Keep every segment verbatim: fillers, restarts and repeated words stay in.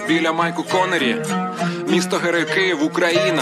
біля Майку Коннері, місто Герой Київ, Україна,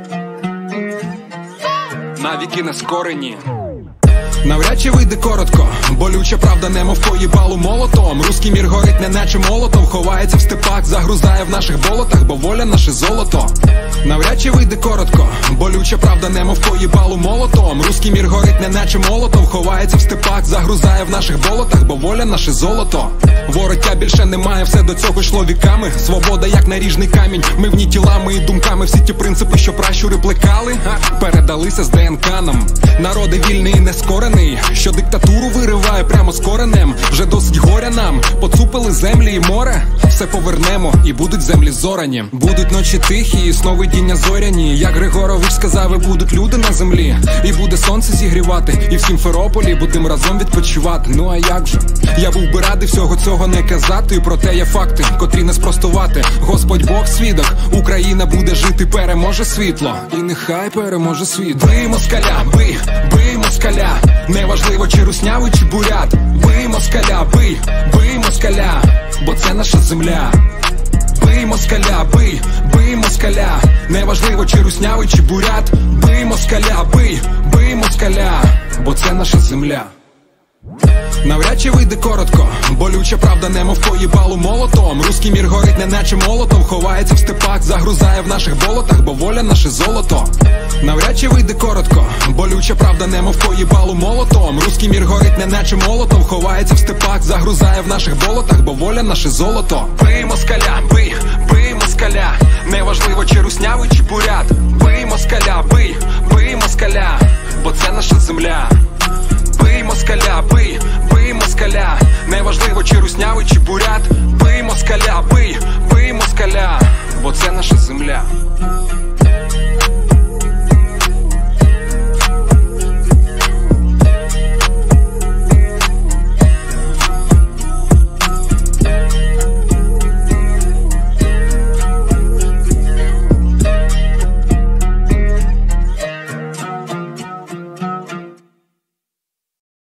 навіки нескорені. Навряд чи вийде коротко, болюча правда немов поїбалу молотом. Руський мір горить неначе молотом, ховається в степах, загрузає в наших болотах, бо воля наше золото. Навряд чи вийде коротко, болюча правда немов поїбалу молотом. Руський мір горить неначе молотом, ховається в степах, загрузає в наших болотах, бо воля наше золото. Вороття більше немає, все до цього йшло віками. Свобода як наріжний камінь, ми в ній тілами і думками. Всі ті принципи, що пращури плекали, передалися з ДНК нам. Народи вільний і нескорений, що диктатуру вириває прямо з коренем. Вже досить горя нам, поцупили землі і море. Все повернемо, і будуть землі зорані. Будуть ночі тихі і сновидіння зоряні. Як Григорович сказав, і будуть люди на землі. І буде сонце зігрівати, і в Сімферополі будем разом відпочивати. Ну а як же? Я був би радий всього цього не казати, і проте є факти, котрі не спростувати. Господь Бог свідок, Україна буде жити, переможе світло. І нехай переможе світ. Бий москаля, бий, бий москаля. Неважливо, чи руснявий, чи бурят. Бий москаля, бий, бий москаля, бо це наша земля. Бий москаля, бий, бий москаля. Неважливо, чи руснявий, чи бурят. Бий москаля, бий, бий москаля, бо це наша земля. Навряд чи вийде коротко, болюча правда немов поїбалу молотом. Руський мір горить неначе молотом, ховається в степах, загрузає в наших болотах, бо воля наше золото. Навряд чи вийде коротко, болюча правда немов поїбалу молотом. Руський мір горить неначе молотом, ховається в степах, загрузає в наших болотах, бо воля наше золото. Бий москаля, бий, бий москаля. Неважливо, чи руснявий, чи бурят. Бий москаля, бий, бий москаля, бо це наша земля. Бий москаля, бий, бий москаля. Неважливо, чи руснявий, чи бурят.